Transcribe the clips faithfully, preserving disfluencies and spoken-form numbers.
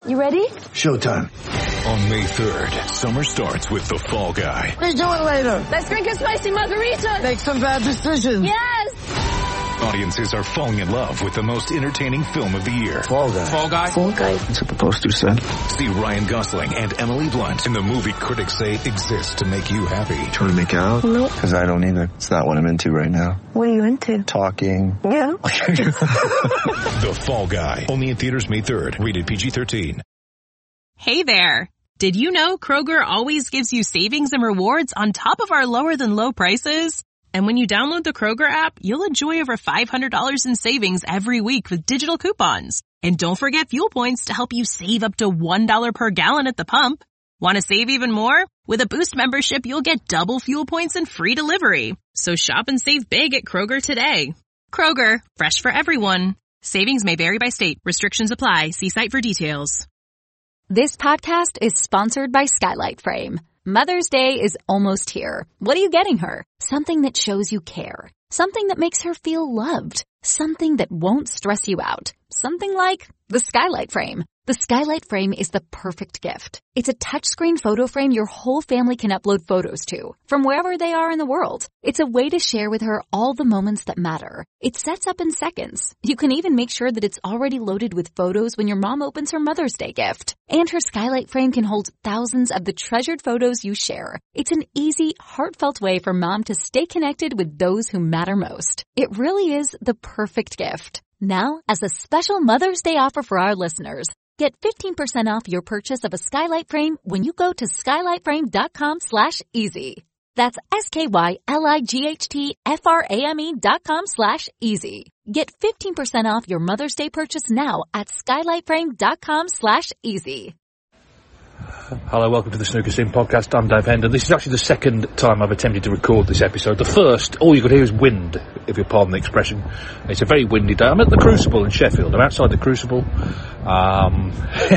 You ready? Showtime. On May third, summer starts with The Fall Guy. Let's do it later. Let's drink a spicy margarita. Make some bad decisions. Yes. Audiences are falling in love with the most entertaining film of the year. Fall Guy. Fall Guy. Fall Guy. That's what the poster said. See Ryan Gosling and Emily Blunt in the movie critics say exists to make you happy. Trying to make it out? Nope. Because I don't either. It's not what I'm into right now. What are you into? Talking. Yeah. The Fall Guy. Only in theaters May third. Rated P G thirteen. Hey there. Did you know Kroger always gives you savings and rewards on top of our lower than low prices? And when you download the Kroger app, you'll enjoy over five hundred dollars in savings every week with digital coupons. And don't forget fuel points to help you save up to one dollar per gallon at the pump. Want to save even more? With a Boost membership, you'll get double fuel points and free delivery. So shop and save big at Kroger today. Kroger, fresh for everyone. Savings may vary by state. Restrictions apply. See site for details. This podcast is sponsored by Skylight Frame. Mother's Day is almost here. What are you getting her? Something that shows you care. Something that makes her feel loved. Something that won't stress you out. Something like the Skylight Frame. The Skylight Frame is the perfect gift. It's a touchscreen photo frame your whole family can upload photos to, from wherever they are in the world. It's a way to share with her all the moments that matter. It sets up in seconds. You can even make sure that it's already loaded with photos when your mom opens her Mother's Day gift. And her Skylight Frame can hold thousands of the treasured photos you share. It's an easy, heartfelt way for mom to stay connected with those who matter most. It really is the perfect gift. Now, as a special Mother's Day offer for our listeners, get fifteen percent off your purchase of a Skylight Frame when you go to skylightframe.com slash easy. That's S-K-Y-L-I-G-H-T-F-R-A-M-E dot com slash easy. Get fifteen percent off your Mother's Day purchase now at skylightframe.com slash easy. Hello, welcome to the Snooker Scene podcast. I'm Dave Hendon. This is actually the second time I've attempted to record this episode. The first, all you could hear is wind, if you'll pardon the expression. It's a very windy day. I'm at the Crucible in Sheffield. I'm outside the Crucible. Um,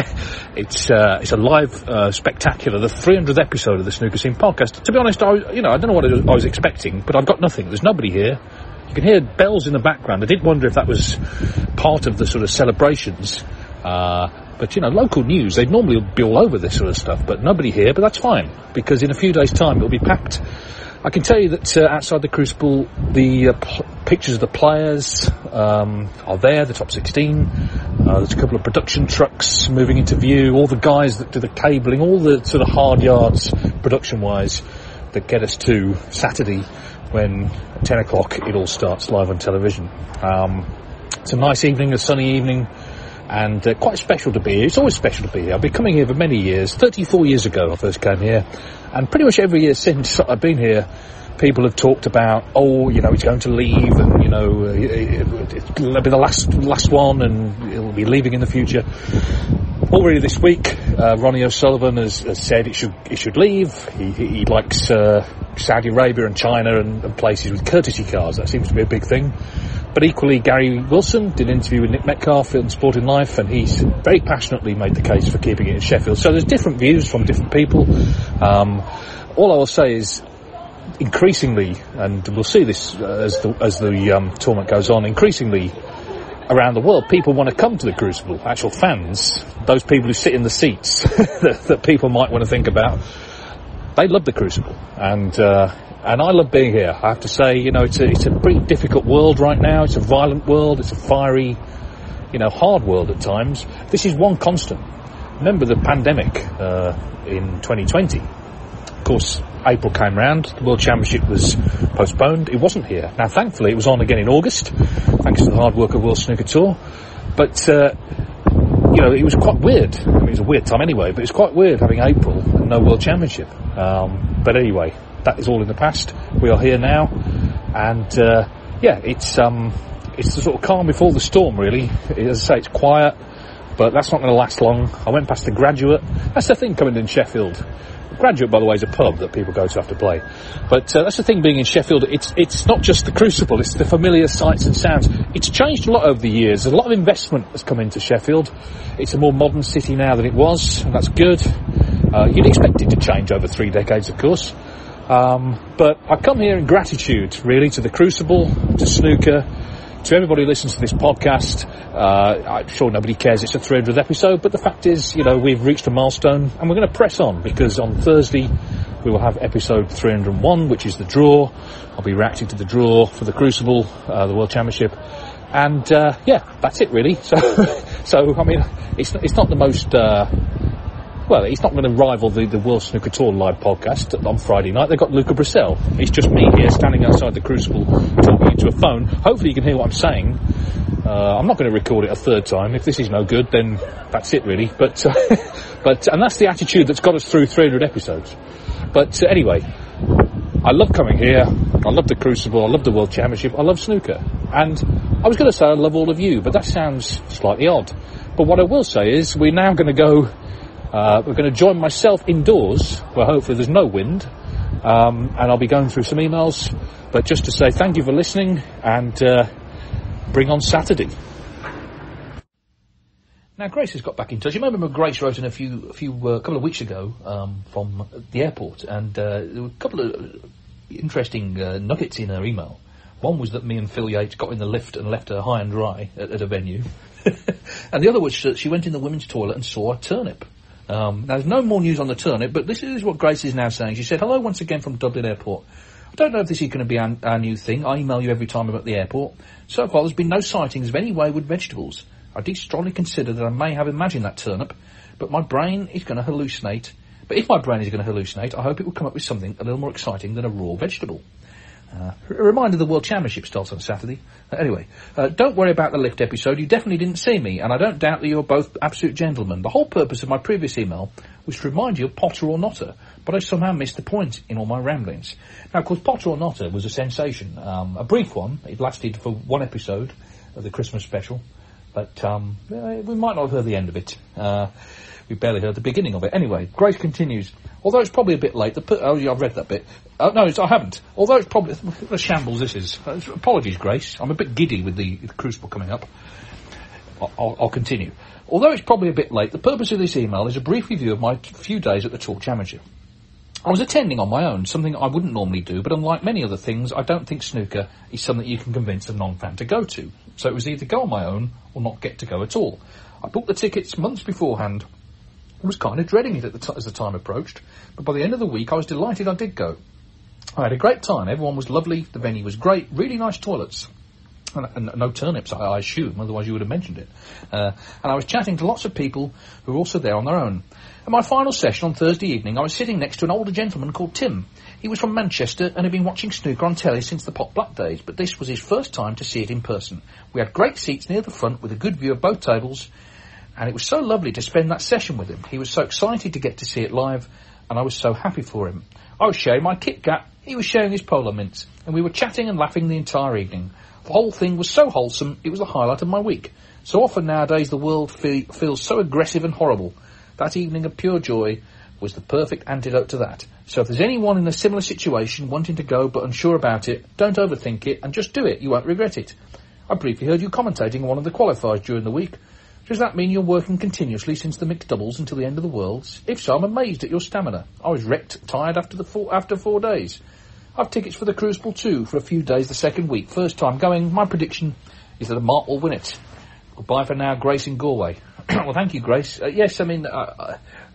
it's uh, it's a live uh, spectacular, the three hundredth episode of the Snooker Scene podcast. To be honest, I, you know, I don't know what I was expecting, but I've got nothing. There's nobody here. You can hear bells in the background. I did wonder if that was part of the sort of celebrations. Uh, But, you know, local news, they'd normally be all over this sort of stuff, but nobody here, but that's fine, because in a few days' time it'll be packed. I can tell you that uh, outside the Crucible, the uh, p- pictures of the players um, are there, the top sixteen. Uh, there's a couple of production trucks moving into view, all the guys that do the cabling, all the sort of hard yards, production-wise, that get us to Saturday when at ten o'clock it all starts live on television. Um, it's a nice evening, a sunny evening. And uh, quite special to be here. It's always special to be here. I've been coming here for many years. thirty-four years ago I first came here. And pretty much every year since I've been here, people have talked about, oh, you know, it's going to leave and, you know, it, it, it'll be the last last one and it'll be leaving in the future. Already this week, uh, Ronnie O'Sullivan has, has said it should it should leave. He, he, he likes uh, Saudi Arabia and China and, and places with courtesy cars. That seems to be a big thing. But equally, Gary Wilson did an interview with Nick Metcalf in Sporting Life, and he's very passionately made the case for keeping it in Sheffield. So there's different views from different people. Um, all I will say is, increasingly, and we'll see this as the, as the um, tournament goes on, increasingly around the world, people want to come to the Crucible. Actual fans, those people who sit in the seats that, that people might want to think about, they love the Crucible. And... Uh, And I love being here. I have to say, you know, it's a, it's a pretty difficult world right now. It's a violent world. It's a fiery, you know, hard world at times. This is one constant. Remember the pandemic uh, in twenty twenty. Of course, April came round. The World Championship was postponed. It wasn't here. Now, thankfully, it was on again in August, thanks to the hard work of World Snooker Tour. But, uh, you know, it was quite weird. I mean, it was a weird time anyway, but it's quite weird having April and no World Championship. Um, but anyway... That is all in the past. We are here now, and uh, yeah, it's um, it's the sort of calm before the storm, really. As I say, it's quiet, but that's not going to last long. I went past the Graduate. That's the thing coming in Sheffield. The Graduate, by the way, is a pub that people go to after play. But uh, that's the thing being in Sheffield. It's it's not just the Crucible. It's the familiar sights and sounds. It's changed a lot over the years. A lot of investment has come into Sheffield. It's a more modern city now than it was, and that's good. Uh, you'd expect it to change over three decades, of course. Um, but I come here in gratitude, really, to the Crucible, to snooker, To everybody who listens to this podcast, uh, I'm sure nobody cares it's a three hundredth episode, but the fact is, you know, we've reached a milestone and we're going to press on, because on Thursday we will have episode three hundred and one, which is the draw. I'll be reacting to the draw for the Crucible, uh, the World Championship. And, uh, yeah, that's it really. So, so I mean, it's, it's not the most, uh, well, it's not going to rival the, the World Snooker Tour live podcast on Friday night. They've got Luca Brissell. It's just me here standing outside the Crucible talking into a phone. Hopefully you can hear what I'm saying. Uh, I'm not going to record it a third time. If this is no good, then that's it really. But, uh, but, and that's the attitude that's got us through three hundred episodes. But uh, anyway, I love coming here. I love the Crucible. I love the World Championship. I love snooker. And I was going to say I love all of you, but that sounds slightly odd. But what I will say is we're now going to go... Uh, we're going to join myself indoors, where hopefully there's no wind, um, and I'll be going through some emails. But just to say thank you for listening, and uh, bring on Saturday. Now, Grace has got back in touch. You remember Grace wrote in a few, a few, uh, couple of weeks ago um, from the airport, and uh, there were a couple of interesting uh, nuggets in her email. One was that me and Phil Yates got in the lift and left her high and dry at, at a venue, and the other was that she went in the women's toilet and saw a turnip. Um, now, there's no more news on the turnip, but this is what Grace is now saying. She said, hello once again from Dublin Airport. I don't know if this is going to be our, our new thing. I email you every time I'm at the airport. So far, there's been no sightings of any wayward vegetables. I do strongly consider that I may have imagined that turnip, but my brain is going to hallucinate. But if my brain is going to hallucinate, I hope it will come up with something a little more exciting than a raw vegetable. Uh, a reminder, the World Championship starts on Saturday. Uh, anyway, uh, don't worry about the lift episode. You definitely didn't see me, and I don't doubt that you're both absolute gentlemen. The whole purpose of my previous email was to remind you of Potter or Notter, but I somehow missed the point in all my ramblings. Now, of course, Potter or Notter was a sensation. Um, a brief one. It lasted for one episode of the Christmas special, but um, we might not have heard the end of it. Uh, we barely heard the beginning of it. Anyway, Grace continues. Although it's probably a bit late, the per- oh, yeah, I've read that bit. Uh, no, it's, I haven't. Although it's probably... What a shambles this is. Uh, apologies, Grace. I'm a bit giddy with the, the Crucible coming up. I'll, I'll, I'll continue. Although it's probably a bit late, the purpose of this email is a brief review of my t- few days at the Tour Championship. I was attending on my own, something I wouldn't normally do, but unlike many other things, I don't think snooker is something you can convince a non-fan to go to. So it was either go on my own or not get to go at all. I booked the tickets months beforehand. I was kind of dreading it at the t- as the time approached, but by the end of the week I was delighted I did go. I had a great time. Everyone was lovely. The venue was great. Really nice toilets. And, and no turnips, I, I assume, otherwise you would have mentioned it. Uh, and I was chatting to lots of people who were also there on their own. At my final session on Thursday evening, I was sitting next to an older gentleman called Tim. He was from Manchester and had been watching snooker on telly since the Pot Black days, but this was his first time to see it in person. We had great seats near the front with a good view of both tables, and it was so lovely to spend that session with him. He was so excited to get to see it live, and I was so happy for him. I was sharing my Kit Kat, he was sharing his Polo Mints, and we were chatting and laughing the entire evening. The whole thing was so wholesome, it was the highlight of my week. So often nowadays the world fe- feels so aggressive and horrible. That evening of pure joy was the perfect antidote to that. So if there's anyone in a similar situation wanting to go but unsure about it, don't overthink it and just do it. You won't regret it. I briefly heard you commentating on one of the qualifiers during the week. Does that mean you're working continuously since the mixed doubles until the end of the Worlds? If so, I'm amazed at your stamina. I was wrecked, tired after the four, after four days. I've tickets for the Crucible too for a few days the second week. First time going. My prediction is that a Mark will win it. Goodbye for now, Grace in Galway. Well, thank you, Grace. Uh, yes, I mean, uh, uh,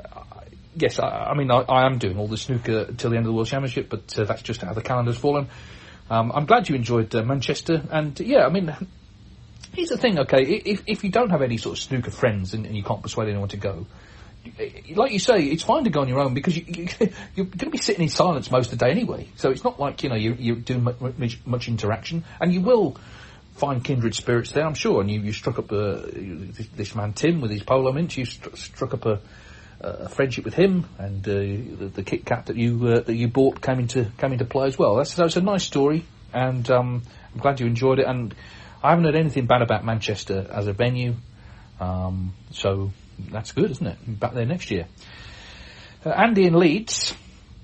yes, I, I mean, I, I am doing all the snooker till the end of the World Championship, but uh, that's just how the calendar's fallen. Um, I'm glad you enjoyed uh, Manchester, and uh, yeah, I mean, here's the thing, okay, if if you don't have any sort of snooker friends and, and you can't persuade anyone to go, like you say, it's fine to go on your own because you, you, you're going to be sitting in silence most of the day anyway. So it's not like, you know, you, you're doing much, much interaction, and you will find kindred spirits there, I'm sure. And you, you struck up a, this, this man Tim with his Polo Mints. You st- struck up a, a friendship with him, and uh, the, the Kit Kat that you uh, that you bought came into came into play as well. That's that's a nice story, and um, I'm glad you enjoyed it. And I haven't heard anything bad about Manchester as a venue, um, so. That's good, isn't it? Back there next year. Uh, Andy in Leeds.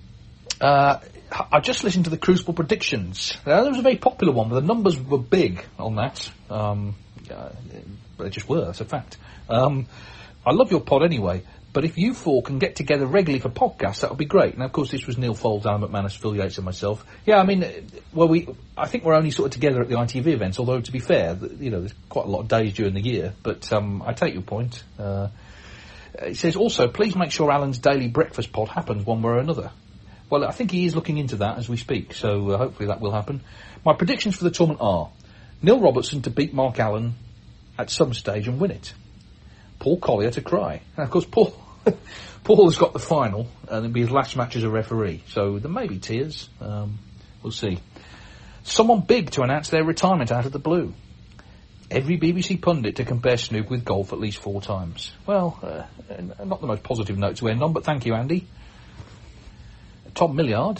Uh, I just listened to the Crucible predictions. Uh, there was a very popular one, but the numbers were big on that. Um, uh, they just were, that's a fact. Um, I love your pod anyway, But if you four can get together regularly for podcasts, that would be great. Now, of course, this was Neil Fold, Alan McManus, Phil Yates and myself. Yeah, I mean, well, we, I think we're only sort of together at the I T V events, although, to be fair, you know, there's quite a lot of days during the year. But um, I take your point. Uh, it says, also, please make sure Alan's daily breakfast pod happens one way or another. Well, I think he is looking into that as we speak, so uh, hopefully that will happen. My predictions for the tournament are Neil Robertson to beat Mark Allen at some stage and win it. Paul Collier to cry. And, of course, Paul Paul has got the final, and it'll be his last match as a referee. So there may be tears. Um, we'll see. Someone big to announce their retirement out of the blue. Every B B C pundit to compare snooker with golf at least four times. Well, uh, not the most positive note to end on, but thank you, Andy. Tom Milliard.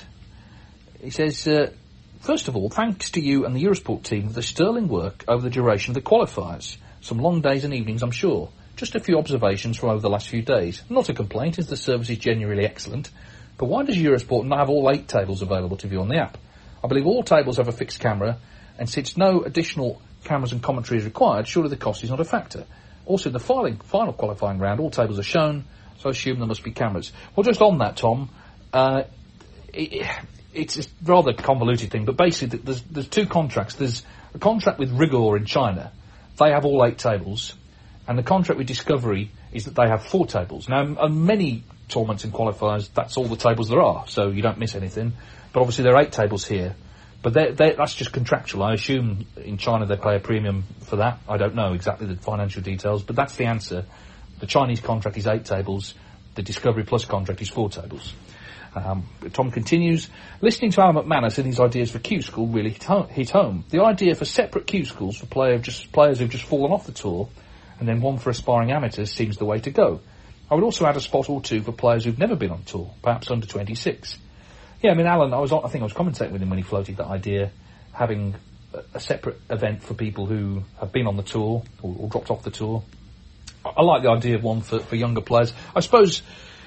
He says, uh, first of all, thanks to you and the Eurosport team for the sterling work over the duration of the qualifiers. Some long days and evenings, I'm sure. Just a few observations from over the last few days. Not a complaint, as the service is genuinely excellent. But why does Eurosport not have all eight tables available to view on the app? I believe all tables have a fixed camera, and since no additional cameras and commentary is required, surely the cost is not a factor. Also, in the filing, final qualifying round, all tables are shown, so I assume there must be cameras. Well, just on that, Tom, uh, it, it's a rather convoluted thing, but basically there's, there's two contracts. There's a contract with Rigor in China. They have all eight tables. And the contract with Discovery is that they have four tables. Now, on many tournaments and qualifiers, that's all the tables there are, so you don't miss anything. But obviously there are eight tables here. But they're, they're, that's just contractual. I assume in China they pay a premium for that. I don't know exactly the financial details, but that's the answer. The Chinese contract is eight tables. The Discovery Plus contract is four tables. Um, Tom continues, listening to Alan McManus and his ideas for Q School really hit home. Hit home. The idea for separate Q Schools for player just, players who've just fallen off the tour, and then one for aspiring amateurs seems the way to go. I would also add a spot or two for players who've never been on tour, perhaps under twenty-six. Yeah, I mean, Alan, I was, I think I was commentating with him when he floated that idea, having a, a separate event for people who have been on the tour or, or dropped off the tour. I, I like the idea of one for, for younger players. I suppose,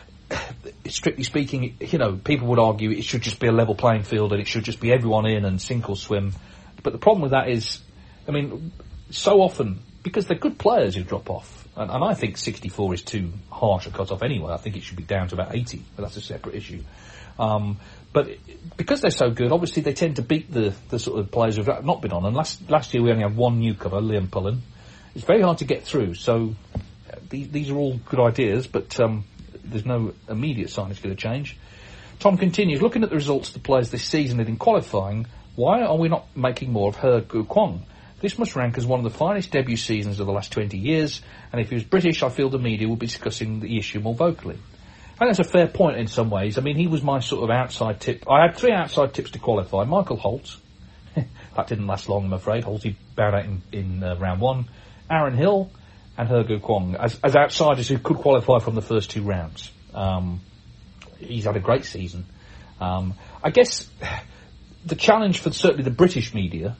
strictly speaking, you know, people would argue it should just be a level playing field and it should just be everyone in and sink or swim. But the problem with that is, I mean, so often, because they're good players who drop off. And, and I think sixty-four is too harsh a cut-off anyway. I think it should be down to about eighty, but that's a separate issue. Um, but because they're so good, obviously they tend to beat the, the sort of players who've not been on. And last last year we only had one newcomer, Liam Pullen. It's very hard to get through. So uh, these, these are all good ideas, but um, there's no immediate sign it's going to change. Tom continues, looking at the results of the players this season and in qualifying, why are we not making more of He Gu Kwong? This must rank as one of the finest debut seasons of the last twenty years, and if he was British, I feel the media would be discussing the issue more vocally. I think that's a fair point in some ways. I mean, he was my sort of outside tip. I had three outside tips to qualify. Michael Holt. That didn't last long, I'm afraid. Holty bowed out in, in uh, round one. Aaron Hill and He Gu Kwong as, as outsiders who could qualify from the first two rounds. Um, he's had a great season. Um, I guess the challenge for certainly the British media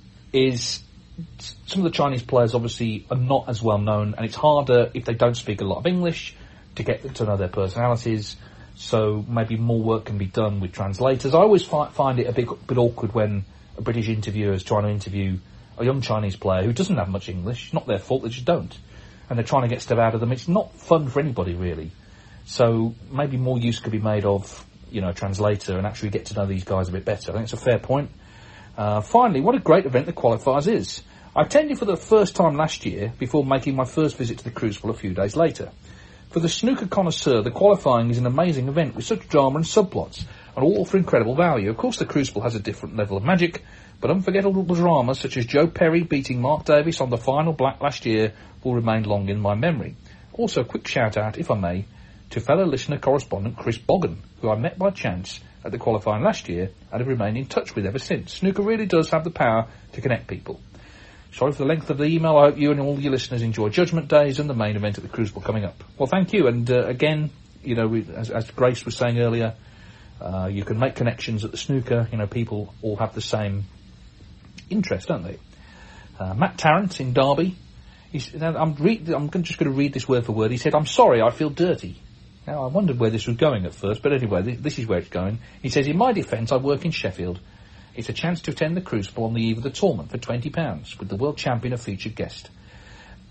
is some of the Chinese players obviously are not as well known, and it's harder if they don't speak a lot of English to get them to know their personalities. So maybe more work can be done with translators. I always fi- find it a bit, bit awkward when a British interviewer is trying to interview a young Chinese player who doesn't have much English. Not their fault, they just don't. And they're trying to get stuff out of them. It's not fun for anybody, really. So maybe more use could be made of, you know, a translator and actually get to know these guys a bit better. I think it's a fair point. Uh, finally, what a great event the qualifiers is. I attended for the first time last year before making my first visit to the Crucible a few days later. For the snooker connoisseur, the qualifying is an amazing event with such drama and subplots, and all for incredible value. Of course, the Crucible has a different level of magic, but unforgettable dramas such as Joe Perry beating Mark Davis on the final black last year will remain long in my memory. Also, a quick shout-out, if I may, to fellow listener correspondent Chris Bogan, who I met by chance at the qualifying last year and have remained in touch with ever since. Snooker really does have the power to connect people. Sorry for the length of the email. I hope you and all your listeners enjoy Judgment Days and the main event at the Crucible coming up. Well, thank you. And uh, again, you know, we, as, as Grace was saying earlier, uh, you can make connections at the snooker. You know, people all have the same interest, don't they? Uh, Matt Tarrant in Derby. He's, now, I'm, re- I'm just going to read this word for word. He said, "I'm sorry, I feel dirty." Now, I wondered where this was going at first, but anyway, th- this is where it's going. He says, "In my defence, I work in Sheffield. It's a chance to attend the Crucible on the eve of the tournament for twenty pounds, with the world champion a featured guest.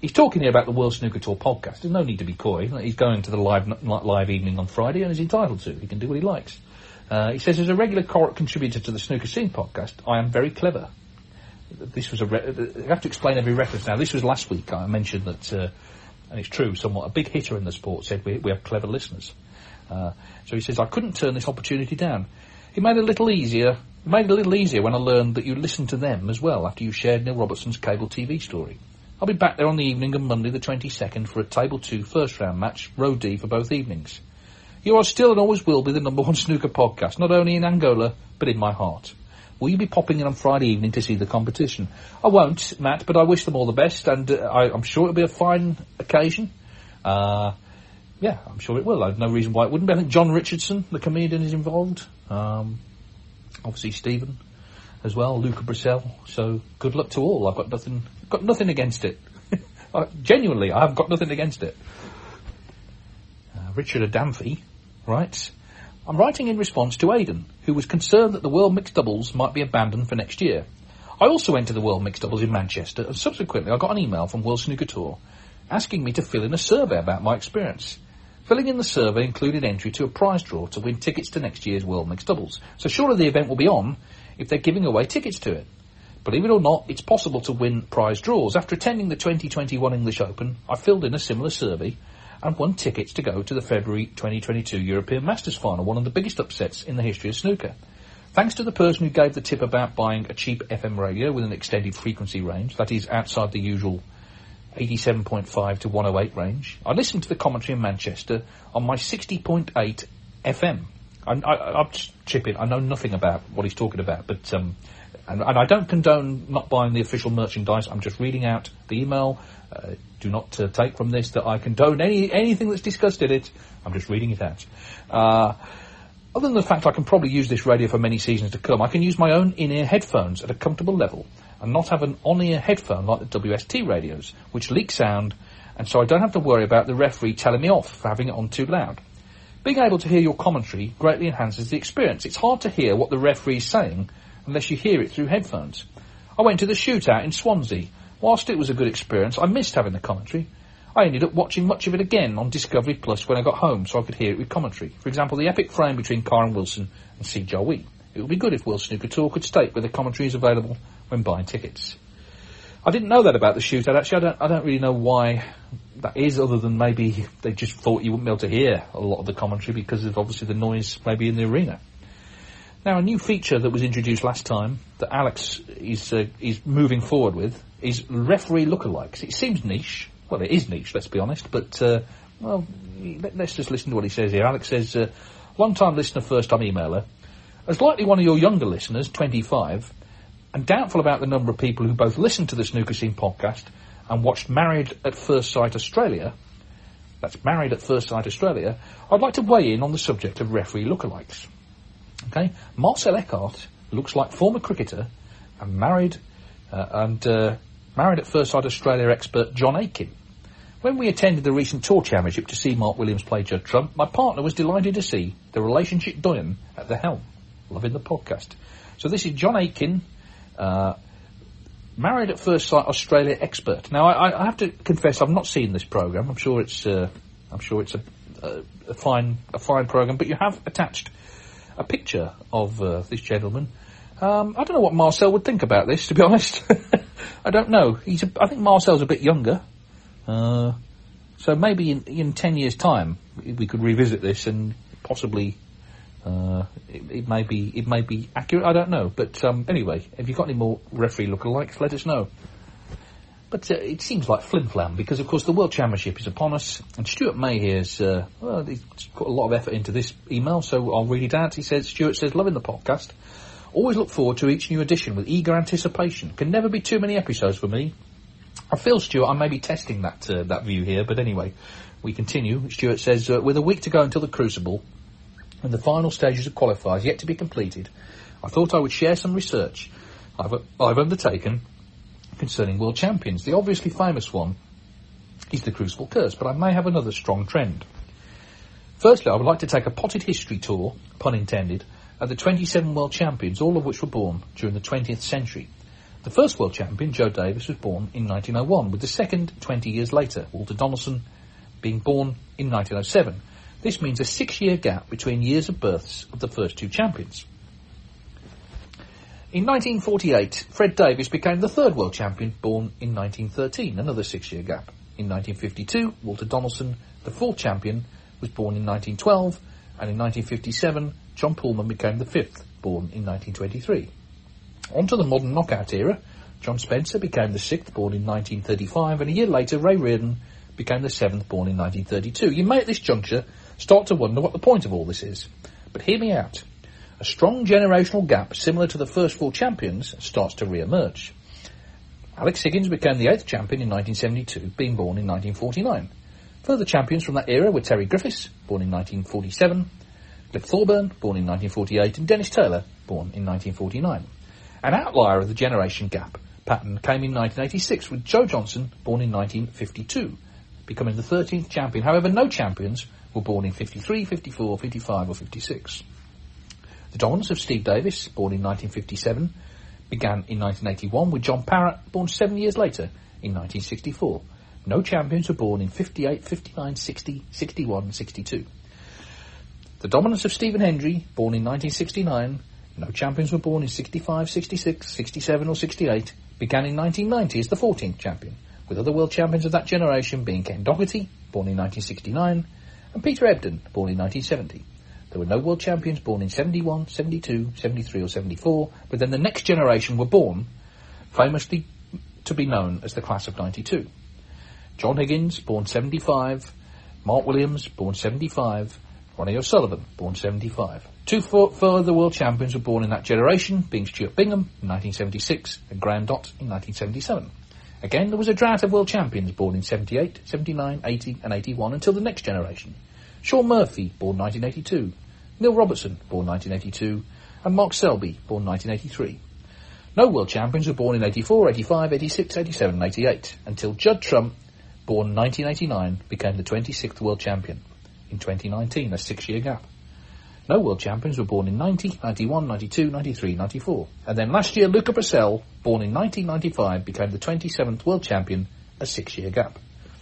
He's talking here about the World Snooker Tour podcast. There's no need to be coy. He's going to the live live evening on Friday and is entitled to. He can do what he likes. Uh, he says, as a regular co- contributor to the Snooker Scene podcast, I am very clever. This was a... Re- I have to explain every reference now. This was last week. I mentioned that, uh, and it's true, somewhat, a big hitter in the sport said we, we have clever listeners. Uh, so he says, I couldn't turn this opportunity down. It made it a little easier... It made it a little easier when I learned that you listened to them as well after you shared Neil Robertson's cable T V story. I'll be back there on the evening of Monday the twenty-second for a Table two first round match, Row D for both evenings. You are still and always will be the number one snooker podcast, not only in Angola, but in my heart. Will you be popping in on Friday evening to see the competition? I won't, Matt, but I wish them all the best, and uh, I, I'm sure it'll be a fine occasion. Uh, yeah, I'm sure it will. I have no reason why it wouldn't be. I think John Richardson, the comedian, is involved. Um, obviously Stephen as well, Luca Brissell. So good luck to all. I've got nothing, got nothing against it. I, genuinely, I have got nothing against it. Uh, Richard Adamfi writes, I'm writing in response to Aidan, who was concerned that the World Mixed Doubles might be abandoned for next year. I also went to the World Mixed Doubles in Manchester, and subsequently I got an email from World Snooker Tour asking me to fill in a survey about my experience. Filling in the survey included entry to a prize draw to win tickets to next year's World Mixed Doubles. So surely the event will be on if they're giving away tickets to it. Believe it or not, it's possible to win prize draws. After attending the twenty twenty-one English Open, I filled in a similar survey and won tickets to go to the February twenty twenty-two European Masters Final, one of the biggest upsets in the history of snooker. Thanks to the person who gave the tip about buying a cheap F M radio with an extended frequency range, that is outside the usual eighty-seven point five to one oh eight range, I listened to the commentary in Manchester on my sixty point eight F M. I, I, I'll just chip in. I know nothing about what he's talking about, but um, and, and I don't condone not buying the official merchandise. I'm just reading out the email. Uh, do not uh, take from this that I condone any anything that's discussed in it. I'm just reading it out. Uh, other than the fact I can probably use this radio for many seasons to come, I can use my own in-ear headphones at a comfortable level and not have an on-ear headphone like the W S T radios, which leak sound, and so I don't have to worry about the referee telling me off for having it on too loud. Being able to hear your commentary greatly enhances the experience. It's hard to hear what the referee is saying unless you hear it through headphones. I went to the shootout in Swansea. Whilst it was a good experience, I missed having the commentary. I ended up watching much of it again on Discovery Plus when I got home so I could hear it with commentary. For example, the epic frame between Kyron Wilson and C. Joe. It would be good if World Snooker Tour could state where the commentary is available when buying tickets. I didn't know that about the shootout, actually. I don't, I don't really know why that is, other than maybe they just thought you wouldn't be able to hear a lot of the commentary because of obviously the noise maybe in the arena. Now, a new feature that was introduced last time that Alex is uh, is moving forward with is referee lookalikes. It seems niche. Well, it is niche, let's be honest, but, uh, well, let, let's just listen to what he says here. Alex says, uh, long-time listener, first-time emailer. As likely one of your younger listeners, twenty-five, and doubtful about the number of people who both listened to the Snooker Scene podcast and watched Married at First Sight Australia, that's Married at First Sight Australia, I'd like to weigh in on the subject of referee lookalikes. Okay, Marcel Eckhart looks like former cricketer and married uh, and uh, Married at First Sight Australia expert John Aitken. When we attended the recent Tour Championship to see Mark Williams play Judd Trump, my partner was delighted to see the relationship doyen at the helm. Loving the podcast. So this is John Aitken, uh, Married at First Sight Australia expert. Now I, I have to confess I've not seen this program. I'm sure it's uh, I'm sure it's a, a, a fine a fine program, but you have attached a picture of uh, this gentleman. Um, I don't know what Marcel would think about this, to be honest. I don't know. He's a, I think Marcel's a bit younger, uh, so maybe in, in ten years' time we could revisit this and possibly. Uh, it, it may be it may be accurate, I don't know. But um, anyway, if you've got any more referee lookalikes, let us know. But uh, it seems like flim-flam, because of course the World Championship is upon us, and Stuart May here's, uh, well, he's put a lot of effort into this email, so I'll read it out. He says, Stuart says, loving the podcast. Always look forward to each new edition with eager anticipation. Can never be too many episodes for me. I feel, Stuart, I may be testing that, uh, that view here, but anyway, we continue. Stuart says, uh, with a week to go until the Crucible, and the final stages of qualifiers yet to be completed, I thought I would share some research I've, I've undertaken concerning world champions. The obviously famous one is the Crucible Curse, but I may have another strong trend. Firstly, I would like to take a potted history tour, pun intended, of the twenty-seven world champions, all of which were born during the twentieth century. The first world champion, Joe Davis, was born in nineteen oh one, with the second twenty years later, Walter Donaldson, being born in nineteen oh seven. This means a six-year gap between years of births of the first two champions. In nineteen forty-eight, Fred Davis became the third world champion, born in nineteen thirteen, another six-year gap. In nineteen fifty-two, Walter Donaldson, the fourth champion, was born in nineteen twelve, and in nineteen fifty-seven, John Pulman became the fifth, born in nineteen twenty-three. On to the modern knockout era, John Spencer became the sixth, born in nineteen thirty-five, and a year later, Ray Reardon became the seventh, born in nineteen thirty-two. You may at this juncture start to wonder what the point of all this is, but hear me out. A strong generational gap similar to the first four champions starts to re-emerge. Alex Higgins became the eighth champion in nineteen seventy-two, being born in nineteen forty-nine. Further champions from that era were Terry Griffiths, born in nineteen forty-seven, Cliff Thorburn, born in nineteen forty-eight, and Dennis Taylor, born in nineteen forty-nine. An outlier of the generation gap pattern came in nineteen eighty-six with Joe Johnson, born in nineteen fifty-two, becoming the thirteenth champion. However, no champions were born in fifty-three, fifty-four, fifty-five or fifty-six. The dominance of Steve Davis, born in nineteen fifty-seven, began in nineteen eighty-one with John Parrott, born seven years later in nineteen sixty-four. No champions were born in fifty-eight, fifty-nine, sixty, sixty-one and sixty-two. The dominance of Stephen Hendry, born in nineteen sixty-nine, no champions were born in sixty-five, sixty-six, sixty-seven or sixty-eight, began in nineteen ninety as the fourteenth champion, with other world champions of that generation being Ken Doherty, born in nineteen sixty-nine, and Peter Ebdon, born in nineteen seventy. There were no world champions born in seventy-one, seventy-two, seventy-three or seventy-four, but then the next generation were born, famously to be known as the class of ninety-two. John Higgins, born seventy-five, Mark Williams, born seventy-five, Ronnie O'Sullivan, born seventy-five. Two further world champions were born in that generation, being Stuart Bingham in nineteen seventy-six and Graham Dott in nineteen seventy-seven. Again, there was a drought of world champions born in seventy-eight, seventy-nine, eighty and eighty-one until the next generation. Sean Murphy, born nineteen eighty-two, Neil Robertson, born nineteen eighty-two, and Mark Selby, born nineteen eighty-three. No world champions were born in eighty-four, eighty-five, eighty-six, eighty-seven and eighty-eight, until Judd Trump, born nineteen eighty-nine, became the twenty-sixth world champion in twenty nineteen, a six-year gap. No world champions were born in ninety, ninety-one, ninety-two, ninety-three, ninety-four. And then last year, Luca Purcell, born in nineteen ninety-five, became the twenty-seventh world champion, a six-year gap.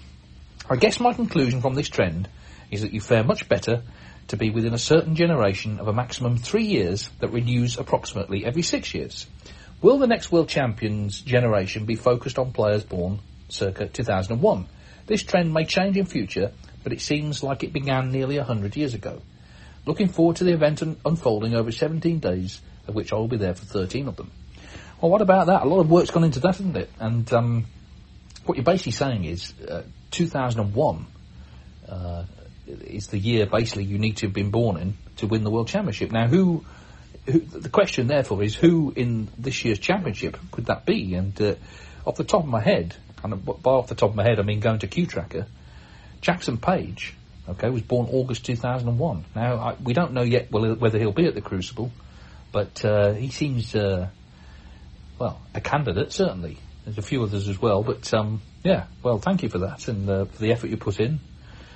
I guess my conclusion from this trend is that you fare much better to be within a certain generation of a maximum three years that renews approximately every six years. Will the next world champions generation be focused on players born circa two thousand one? This trend may change in future, but it seems like it began nearly one hundred years ago. Looking forward to the event un- unfolding over seventeen days, of which I will be there for thirteen of them. Well, what about that? A lot of work's gone into that, hasn't it? And um, what you're basically saying is uh, two thousand one uh, is the year basically you need to have been born in to win the World Championship. Now, who, who the question therefore is who in this year's championship could that be? And uh, off the top of my head, and by off the top of my head I mean going to Q Tracker, Jackson Page, okay, was born August two thousand one. Now, I, we don't know yet whether he'll be at the Crucible, but uh, he seems, uh, well, a candidate, certainly. There's a few others as well, but, um, yeah, well, thank you for that and uh, for the effort you put in.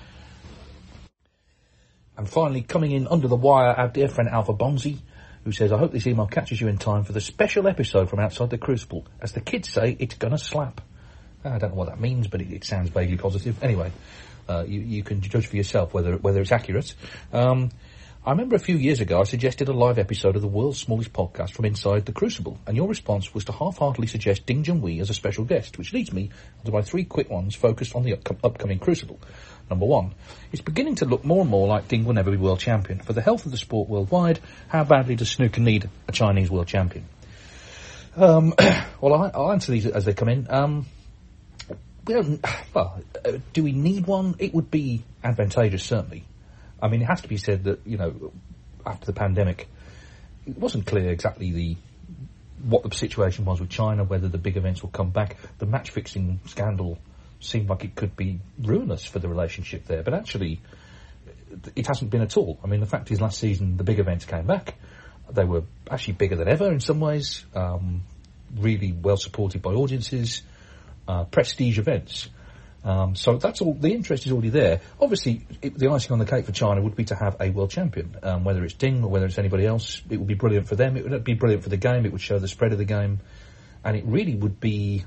And finally, coming in under the wire, our dear friend Alpha Bonzi, who says, I hope this email catches you in time for the special episode from Outside the Crucible. As the kids say, it's gonna slap. I don't know what that means, but it, it sounds vaguely positive. Anyway, uh, you, you can judge for yourself whether whether it's accurate. Um, I remember a few years ago I suggested a live episode of the world's smallest podcast from Inside the Crucible, and your response was to half-heartedly suggest Ding Junhui as a special guest, which leads me to my three quick ones focused on the up- upcoming Crucible. Number one, it's beginning to look more and more like Ding will never be world champion. For the health of the sport worldwide, how badly does snooker need a Chinese world champion? Um, well, I, I'll answer these as they come in. Um, we don't, well, uh, do we need one? It would be advantageous, certainly. I mean, it has to be said that, you know, after the pandemic, it wasn't clear exactly the what the situation was with China, whether the big events will come back. The match-fixing scandal seemed like it could be ruinous for the relationship there, but actually it hasn't been at all. I mean, the fact is last season the big events came back. They were actually bigger than ever in some ways, um, really well supported by audiences, uh, prestige events. Um, so that's all, the interest is already there. Obviously, it, the icing on the cake for China would be to have a world champion, um, whether it's Ding or whether it's anybody else. It would be brilliant for them. It would be brilliant for the game. It would show the spread of the game. and it really would be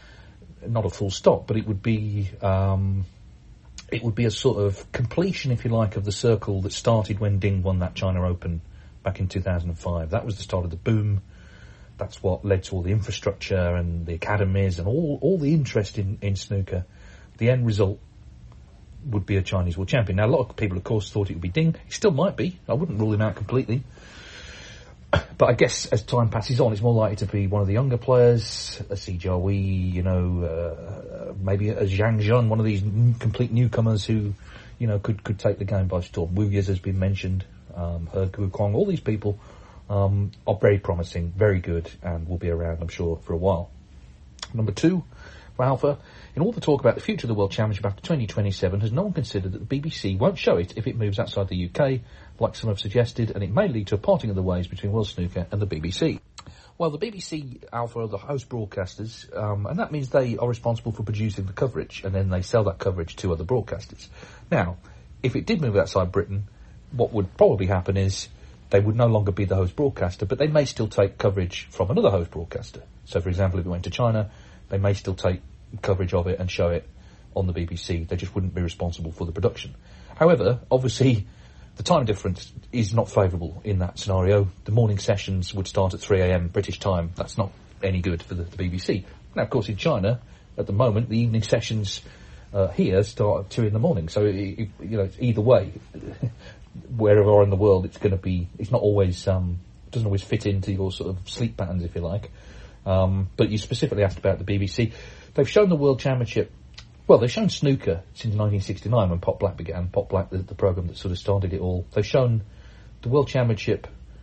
not a full stop, but it would be um, it would be a sort of completion, if you like, of the circle that started when Ding won that China Open back in two thousand five. That was the start of the boom. That's what led to all the infrastructure and the academies and all, all the interest in, in snooker. The end result would be a Chinese world champion. Now, a lot of people, of course, thought it would be Ding. He still might be. I wouldn't rule him out completely. But I guess as time passes on, it's more likely to be one of the younger players, a Si Jiahui, you know, uh, maybe a Zhang Zheng, one of these n- complete newcomers who, you know, could, could take the game by storm. Wu Yiz has been mentioned, um, He Guokong, all these people um, are very promising, very good, and will be around, I'm sure, for a while. Number two, for Alpha, in all the talk about the future of the World Championship after twenty twenty-seven, has no one considered that the B B C won't show it if it moves outside the U K, like some have suggested, and it may lead to a parting of the ways between World Snooker and the B B C. Well, the B B C, Alpha, are the host broadcasters, um, and that means they are responsible for producing the coverage, and then they sell that coverage to other broadcasters. Now, if it did move outside Britain, what would probably happen is they would no longer be the host broadcaster, but they may still take coverage from another host broadcaster. So, for example, if it went to China, they may still take coverage of it and show it on the B B C. They just wouldn't be responsible for the production. However, obviously, the time difference is not favourable in that scenario. The morning sessions would start at three a.m. British time. That's not any good for the, the B B C. Now, of course, in China, at the moment, the evening sessions uh, here start at two in the morning. So, it, it, you know, it's either way. Wherever you are in the world, it's going to be, it's not always, um, doesn't always fit into your sort of sleep patterns, if you like. Um, but you specifically asked about the B B C. They've shown the World Championship, well, they've shown snooker since nineteen sixty-nine when Pot Black began. Pot Black, the, the programme that sort of started it all. They've shown the World Championship,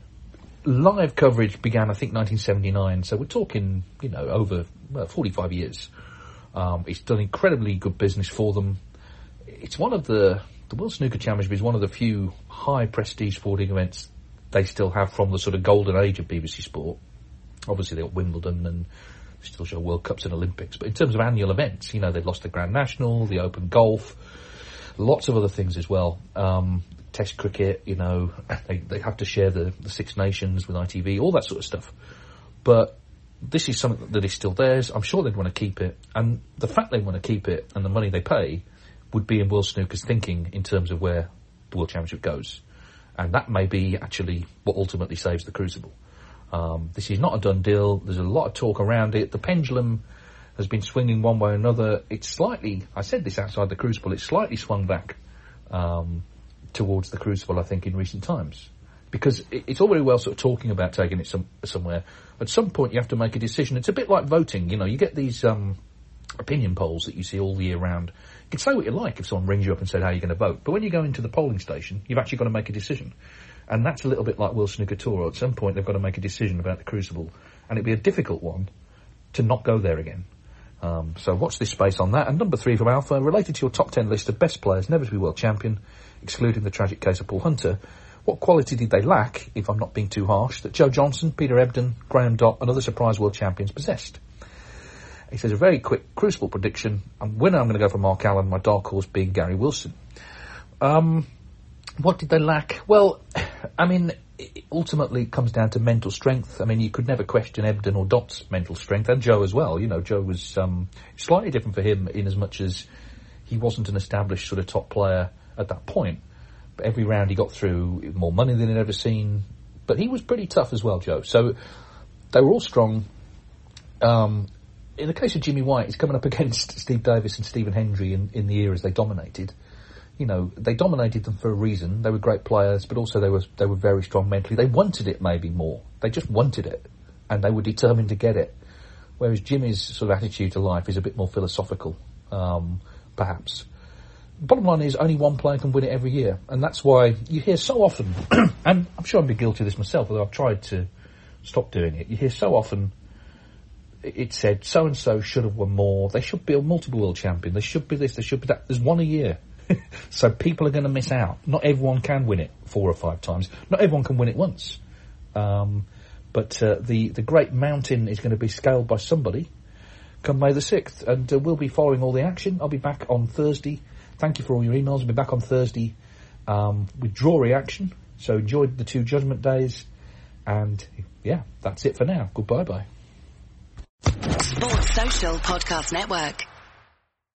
live coverage began, I think, nineteen seventy-nine. So we're talking, you know, over well, forty-five years. Um, it's done incredibly good business for them. It's one of the, the World Snooker Championship is one of the few high prestige sporting events they still have from the sort of golden age of B B C Sport. Obviously, they've got Wimbledon and still show World Cups and Olympics. But in terms of annual events, you know, they've lost the Grand National, the Open Golf, lots of other things as well. Um, Test cricket, you know, they, they have to share the, the Six Nations with I T V, all that sort of stuff. But this is something that is still theirs. I'm sure they'd want to keep it. And the fact they want to keep it and the money they pay would be in World Snooker's thinking in terms of where the World Championship goes. And that may be actually what ultimately saves the Crucible. Um, this is not a done deal. There's a lot of talk around it. The pendulum has been swinging one way or another. It's slightly, I said this outside the Crucible, it's slightly swung back um, towards the Crucible, I think, in recent times. Because it, it's all very well sort of talking about taking it some, somewhere. At some point you have to make a decision. It's a bit like voting. You know, you get these um, opinion polls that you see all year round. You can say what you like if someone rings you up and said how you're going to vote. But when you go into the polling station, you've actually got to make a decision. And that's a little bit like World Snooker Tour. At some point, they've got to make a decision about the Crucible. And it'd be a difficult one to not go there again. Um, so watch this space on that. And number three from Alpha, related to your top ten list of best players never to be world champion, excluding the tragic case of Paul Hunter, what quality did they lack, if I'm not being too harsh, that Joe Johnson, Peter Ebdon, Graham Dott and other surprise world champions possessed? He says, a very quick Crucible prediction. And winner, I'm going to go for Mark Allen, my dark horse being Gary Wilson. Um... What did they lack? Well, I mean, it ultimately it comes down to mental strength. I mean, you could never question Ebdon or Dott's mental strength, and Joe as well. You know, Joe was um, slightly different for him in as much as he wasn't an established sort of top player at that point. But every round he got through, more money than he'd ever seen. But he was pretty tough as well, Joe. So they were all strong. Um, in the case of Jimmy White, he's coming up against Steve Davis and Stephen Hendry in, in the eras they dominated. You know, they dominated them for a reason. They were great players, but also they were they were very strong mentally. They wanted it maybe more. They just wanted it, and they were determined to get it. Whereas Jimmy's sort of attitude to life is a bit more philosophical, um, perhaps. Bottom line is, only one player can win it every year, and that's why you hear so often, and I'm sure I'd be guilty of this myself, although I've tried to stop doing it. You hear so often it said, so-and-so should have won more. They should be a multiple world champion. They should be this, they should be that. There's one a year. So people are going to miss out. Not everyone can win it four or five times. Not everyone can win it once. Um, but uh, the, the great mountain is going to be scaled by somebody come May the sixth. And uh, we'll be following all the action. I'll be back on Thursday. Thank you for all your emails. I'll be back on Thursday um, with draw reaction. So enjoy the two Judgment Days. And, yeah, that's it for now. Goodbye-bye. Sports Social Podcast Network.